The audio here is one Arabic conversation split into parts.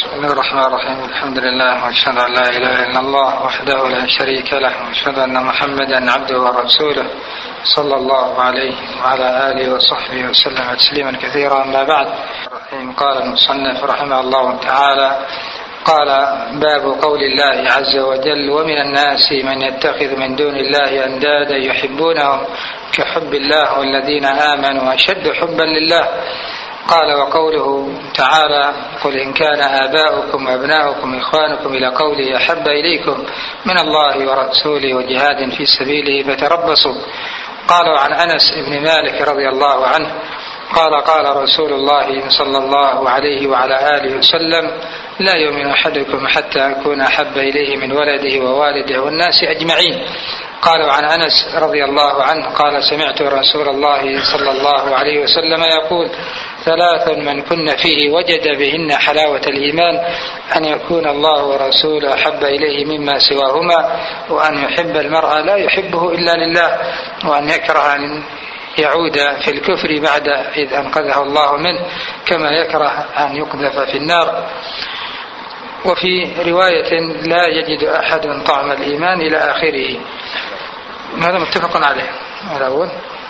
بسم الله الرحمن الرحيم. الحمد لله وأشهد أن لا إله إلا الله وحده لا شريك له وأشهد أن محمدا عبده ورسوله صلى الله عليه وعلى آله وصحبه وسلم تسليما كثيرا. أما بعد، قال المصنف رحمه الله تعالى: قال: باب قول الله عز وجل: ومن الناس من يتخذ من دون الله أندادا يحبونهم كحب الله والذين آمنوا أشد حبا لله. قال: وقوله تعالى: قل إن كان آباؤكم وأبناؤكم إخوانكم إلى قوله أحب إليكم من الله ورسوله وجهاد في سبيله فتربصوا. قال: عن أنس بن مالك رضي الله عنه قال: قال رسول الله صلى الله عليه وعلى آله وسلم: لا يؤمن أحدكم حتى أكون أحب إليه من ولده ووالده والناس أجمعين. قال: عن أنس رضي الله عنه قال: سمعت رسول الله صلى الله عليه وسلم يقول: ثلاث من كن فيه وجد بهن حلاوة الإيمان: أن يكون الله ورسوله أحب إليه مما سواهما، وأن يحب المرء لا يحبه إلا لله، وأن يكره أن يعود في الكفر بعد إذ أنقذه الله منه، كما يكره أن يقذف في النار. وفي رواية: لا يجد أحد طعم الإيمان إلى آخره. هذا متفق عليه. الأول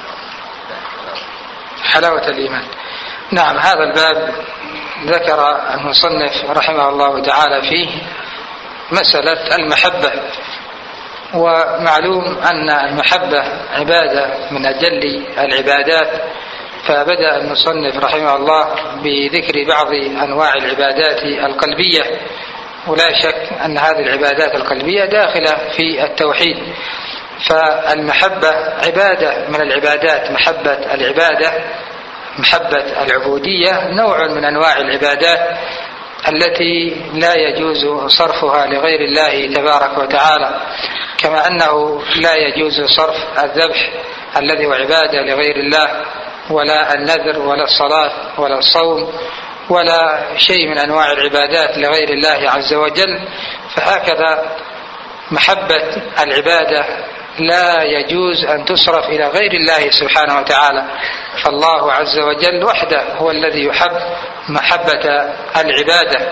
حلاوة الإيمان. نعم، هذا الباب ذكر المصنف رحمه الله تعالى فيه مسألة المحبة. ومعلوم أن المحبة عبادة من أجل العبادات، فبدأ المصنف رحمه الله بذكر بعض أنواع العبادات القلبية، ولا شك أن هذه العبادات القلبية داخلة في التوحيد. فالمحبة عبادة من العبادات، محبة العبادة، محبة العبودية نوع من أنواع العبادات التي لا يجوز صرفها لغير الله تبارك وتعالى، كما أنه لا يجوز صرف الذبح الذي هو عبادة لغير الله، ولا النذر ولا الصلاة ولا الصوم ولا شيء من أنواع العبادات لغير الله عز وجل. فهكذا محبة العبادة لا يجوز أن تصرف إلى غير الله سبحانه وتعالى، فالله عز وجل وحده هو الذي يحب محبة العبادة.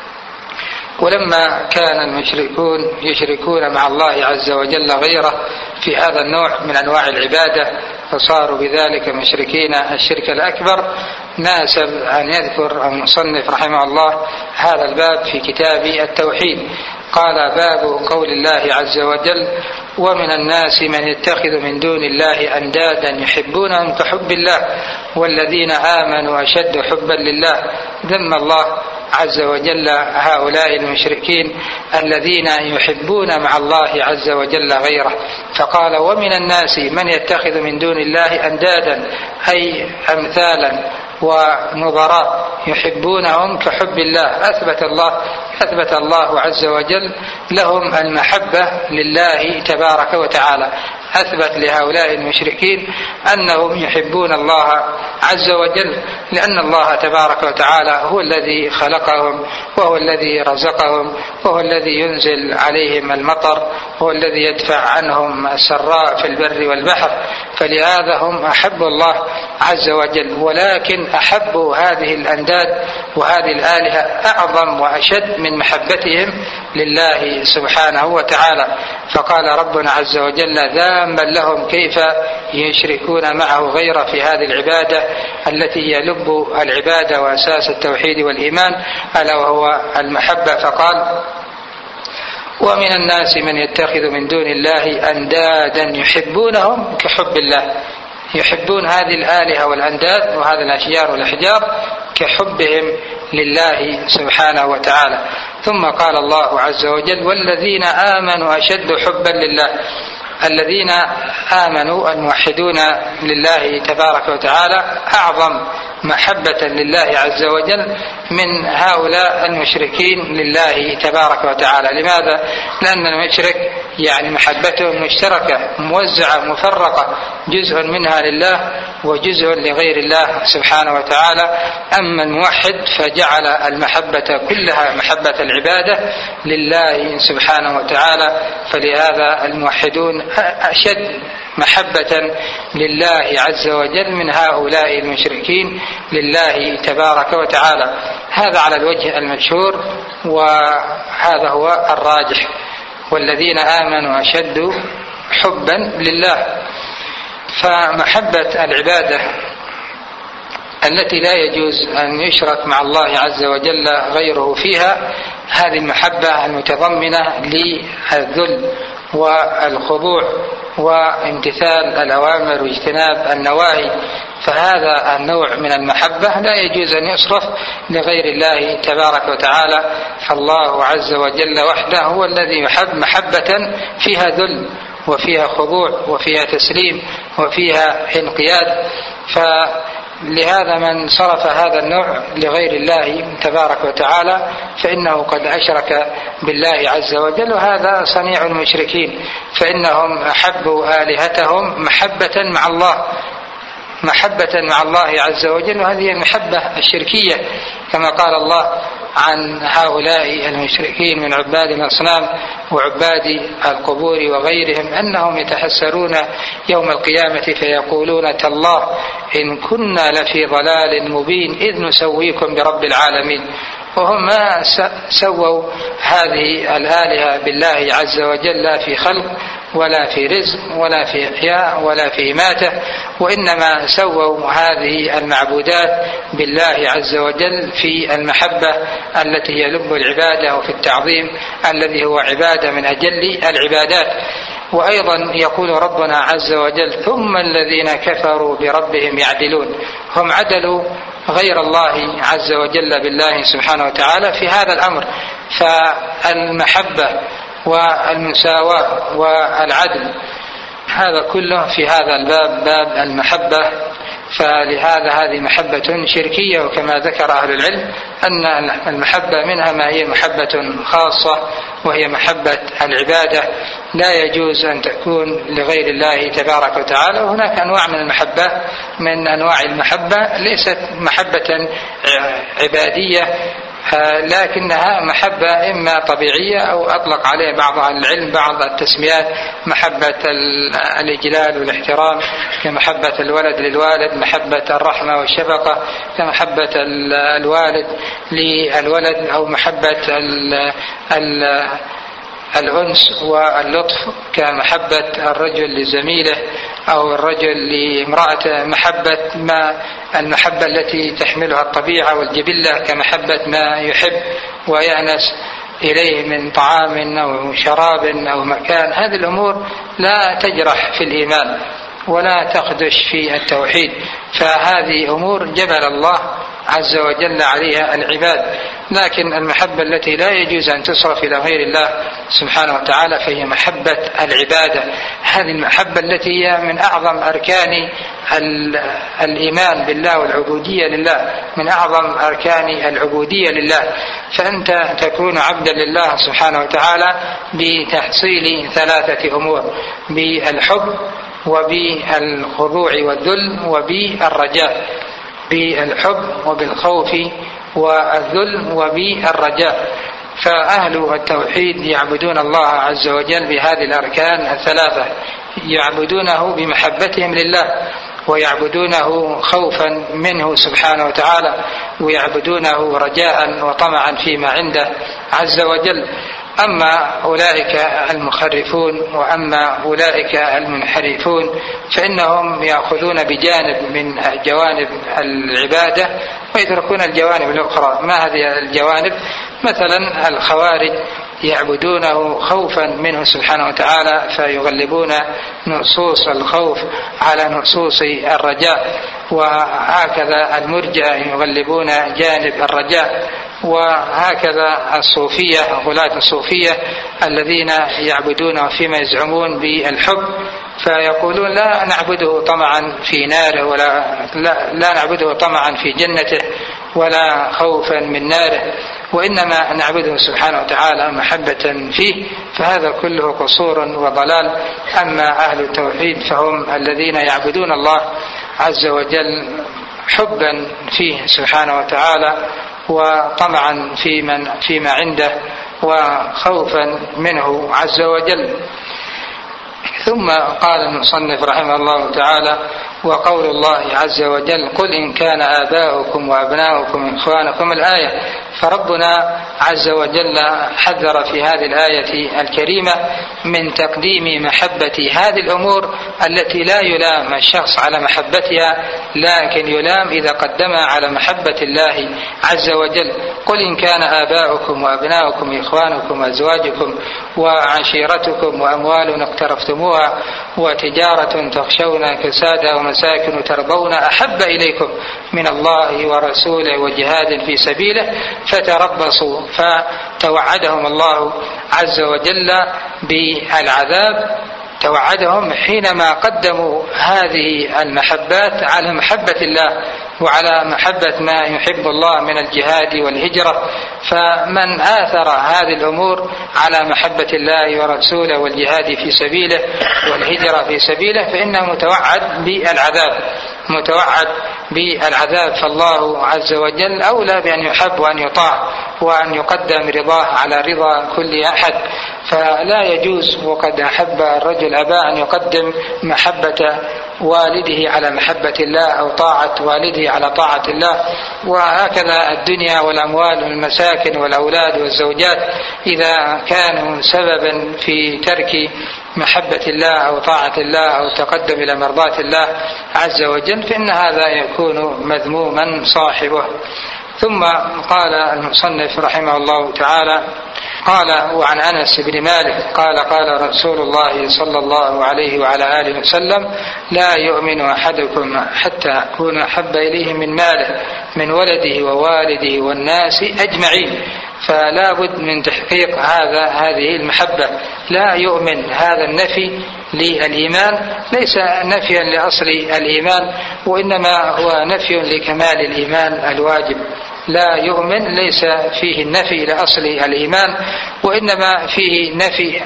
ولما كان المشركون يشركون مع الله عز وجل غيره في هذا النوع من أنواع العبادة، فصاروا بذلك مشركين الشرك الأكبر، ناسب أن يذكر المصنف رحمه الله هذا الباب في كتاب التوحيد. قال: باب قول الله عز وجل: ومن الناس من يتخذ من دون الله أندادا يحبونهم كحب الله والذين آمنوا أشد حبا لله. ذم الله عز وجل هؤلاء المشركين الذين يحبون مع الله عز وجل غيره، فقال: ومن الناس من يتخذ من دون الله أندادا، أي أمثالا ونظراء يحبونهم كحب الله. أثبت الله عز وجل لهم المحبة لله تبارك وتعالى، أثبت لهؤلاء المشركين أنهم يحبون الله عز وجل، لأن الله تبارك وتعالى هو الذي خلقهم، وهو الذي رزقهم، وهو الذي ينزل عليهم المطر، وهو الذي يدفع عنهم السراء في البر والبحر. فلهذا هم أحبوا الله عز وجل، ولكن أحبوا هذه الأنداد وهذه الآلهة أعظم وأشد من محبتهم لله سبحانه وتعالى. فقال ربنا عز وجل ذاما لهم كيف يشركون معه غيره في هذه العبادة التي هي لب العبادة وأساس التوحيد والإيمان، ألا وهو المحبة. فقال: ومن الناس من يتخذ من دون الله أندادا يحبونهم كحب الله، يحبون هذه الآلهة والأنداد وهذه الأشجار والأحجار كحبهم لله سبحانه وتعالى. ثم قال الله عز وجل: والذين آمنوا أشد حبا لله. الذين آمنوا الموحدون لله تبارك وتعالى أعظم محبة لله عز وجل من هؤلاء المشركين لله تبارك وتعالى. لماذا؟ لأن المشرك يعني محبتهم مشتركة موزعة مفرقة، جزء منها لله وجزء لغير الله سبحانه وتعالى. أما الموحد فجعل المحبة كلها محبة العبادة لله سبحانه وتعالى، فلهذا الموحدون أشد محبة لله عز وجل من هؤلاء المشركين لله تبارك وتعالى. هذا على الوجه المشهور، وهذا هو الراجح. والذين آمنوا أشد حبا لله. فمحبة العبادة التي لا يجوز أن يشرك مع الله عز وجل غيره فيها، هذه المحبة المتضمنة للذل والخضوع وامتثال الأوامر واجتناب النواهي، فهذا النوع من المحبة لا يجوز أن يصرف لغير الله تبارك وتعالى. فالله عز وجل وحده هو الذي يحب محبة فيها ذل وفيها خضوع وفيها تسليم وفيها انقياد. فلهذا من صرف هذا النوع لغير الله تبارك وتعالى فإنه قد أشرك بالله عز وجل، وهذا صنيع المشركين، فإنهم أحبوا آلهتهم محبة مع الله، محبة مع الله عز وجل، وهذه المحبة الشركية كما قال الله عن هؤلاء المشركين من عباد الأصنام وعباد القبور وغيرهم أنهم يتحسرون يوم القيامة فيقولون تالله إن كنا لفي ضلال مبين إذ نسويكم برب العالمين. وهم ما سووا هذه الآلهة بالله عز وجل لا في خلق ولا في رزق ولا في إحياء ولا في إماتة، وإنما سووا هذه المعبودات بالله عز وجل في المحبة التي هي لب العبادة، وفي التعظيم الذي هو عبادة من أجل العبادات. وأيضا يقول ربنا عز وجل ثم الذين كفروا بربهم يعدلون، هم عدلوا غير الله عز وجل بالله سبحانه وتعالى في هذا الأمر. فالمحبة والمساواة والعدل هذا كله في هذا الباب، باب المحبة. فلهذا هذه محبة شركية، وكما ذكر أهل العلم أن المحبة منها ما هي محبة خاصة وهي محبة العبادة، لا يجوز أن تكون لغير الله تبارك وتعالى. وهناك أنواع من المحبة، من أنواع المحبة ليست محبة عبادية لكنها محبة إما طبيعية أو أطلق عليه بعض أهل العلم بعض التسميات، محبة الإجلال والاحترام كمحبة الولد للوالد، محبة الرحمة والشفقة كمحبة الوالد للولد، أو محبة الأنس واللطف كمحبة الرجل لزميله أو الرجل لامرأته، محبة ما المحبة التي تحملها الطبيعة والجبلة كمحبة ما يحب ويأنس إليه من طعام أو شراب أو مكان. هذه الأمور لا تجرح في الإيمان ولا تخدش في التوحيد، فهذه أمور جبل الله عز وجل عليها العباد. لكن المحبة التي لا يجوز أن تصرف إلى غير الله سبحانه وتعالى فهي محبة العبادة، هذه المحبة التي هي من أعظم أركان الإيمان بالله والعبودية لله، من أعظم أركان العبودية لله. فأنت تكون عبدا لله سبحانه وتعالى بتحصيل ثلاثة أمور: بالحب وبالخضوع والذل وبالرجاء، بالحب وبالخوف والذل وبالرجاء. فأهل التوحيد يعبدون الله عز وجل بهذه الأركان الثلاثة، يعبدونه بمحبتهم لله، ويعبدونه خوفا منه سبحانه وتعالى، ويعبدونه رجاء وطمعا فيما عنده عز وجل. أما أولئك المخرفون وأما أولئك المنحرفون فإنهم يأخذون بجانب من جوانب العبادة ويتركون الجوانب الأخرى. ما هذه الجوانب؟ مثلا الخوارج يعبدونه خوفا منه سبحانه وتعالى فيغلبون نصوص الخوف على نصوص الرجاء، وهكذا المرجئة يغلبون جانب الرجاء، وهكذا الصوفية غلاة الصوفية الذين يعبدونه فيما يزعمون بالحب فيقولون لا نعبده طمعا في ناره لا نعبده طمعا في جنته ولا خوفا من ناره، وإنما نعبده سبحانه وتعالى محبة فيه، فهذا كله قصور وضلال. أما أهل التوحيد فهم الذين يعبدون الله عز وجل حبا فيه سبحانه وتعالى، وطمعا فيما عنده، وخوفا منه عز وجل. ثم قال المصنف رحمه الله تعالى: وقول الله عز وجل: قل إن كان آباؤكم وأبناؤكم إخوانكم، الآية. فربنا عز وجل حذر في هذه الآية الكريمة من تقديم محبة هذه الأمور التي لا يلام الشخص على محبتها، لكن يلام إذا قدمها على محبة الله عز وجل. قل إن كان آباؤكم وأبناؤكم إخوانكم وأزواجكم وعشيرتكم وأموال اقترفتموها وتجارة تخشون كسادها ومساكن ترضون أحب إليكم من الله ورسوله وجهاد في سبيله فتربصوا. فتوعدهم الله عز وجل بالعذاب، توعدهم حينما قدموا هذه المحبات على محبة الله وعلى محبة ما يحب الله من الجهاد والهجرة. فمن آثر هذه الأمور على محبة الله ورسوله والجهاد في سبيله والهجرة في سبيله فإنه متوعد بالعذاب. فالله عز وجل أولى بأن يحب وأن يطاع وأن يقدم رضاه على رضا كل أحد. فلا يجوز وقد أحب الرجل أباه أن يقدم محبة والده على محبة الله أو طاعة والده على طاعة الله. وهكذا الدنيا والأموال والمساكن والأولاد والزوجات إذا كانوا سببا في ترك محبة الله أو طاعة الله أو تقدم إلى مرضاة الله عز وجل فإن هذا يكون مذموما صاحبه. ثم قال المصنف رحمه الله تعالى: قال: وعن أنس بن مالك قال: قال رسول الله صلى الله عليه وعلى آله وسلم: لا يؤمن أحدكم حتى أكون أحب إليه من ماله من ولده ووالده والناس أجمعين. فلا بد من تحقيق هذه المحبة. لا يؤمن، هذا النفي للإيمان ليس نفيا لأصل الإيمان، وإنما هو نفي لكمال الإيمان الواجب. لا يؤمن ليس فيه النفي لأصل الإيمان، وإنما فيه نفي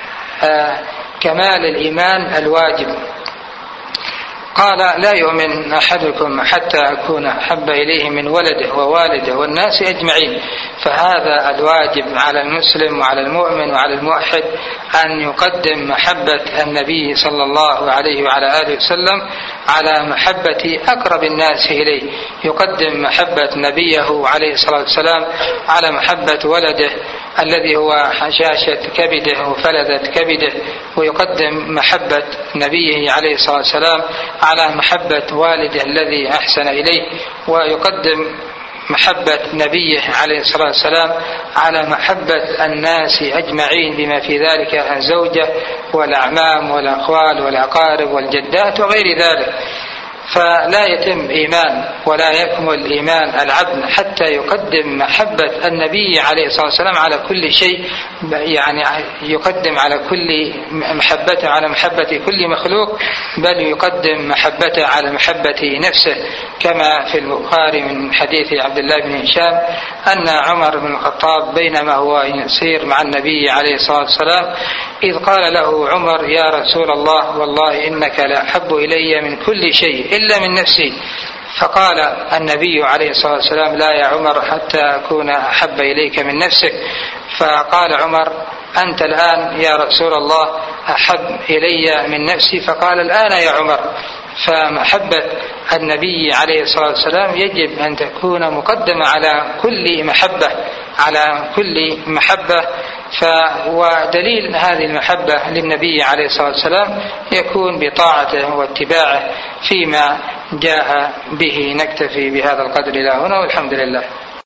كمال الإيمان الواجب. قال: لا يؤمن أحدكم حتى أكون أحب إليه من ولده ووالده والناس أجمعين. فهذا الواجب على المسلم وعلى المؤمن وعلى الموحد أن يقدم محبة النبي صلى الله عليه وعلى آله وسلم على محبة أقرب الناس إليه. يقدم محبة نبيه عليه الصلاة والسلام على محبة ولده الذي هو حشاشة كبده وفلذة كبده، ويقدم محبة نبيه عليه الصلاة والسلام على محبة والده الذي أحسن إليه، ويقدم محبة نبيه عليه الصلاة والسلام على محبة الناس أجمعين بما في ذلك الزوجة والأعمام والأخوال والأقارب والجدات وغير ذلك. فلا يتم إيمان ولا يكمل إيمان العبد حتى يقدم محبة النبي عليه الصلاة والسلام على كل شيء، يعني يقدم على كل محبته على محبة كل مخلوق، بل يقدم محبته على محبة نفسه، كما في البخاري من حديث عبد الله بن هشام أن عمر بن الخطاب بينما هو يسير مع النبي عليه الصلاة والسلام إذ قال له عمر: يا رسول الله، والله إنك لأحب إلي من كل شيء إلا من نفسي. فقال النبي عليه الصلاة والسلام: لا يا عمر حتى أكون أحب إليك من نفسك. فقال عمر: أنت الآن يا رسول الله أحب إلي من نفسي. فقال: الآن يا عمر. فمحبة النبي عليه الصلاة والسلام يجب أن تكون مقدمة على كل محبة. ودليل هذه المحبة للنبي عليه الصلاة والسلام يكون بطاعته واتباعه فيما جاء به. نكتفي بهذا القدر إلى هنا، والحمد لله.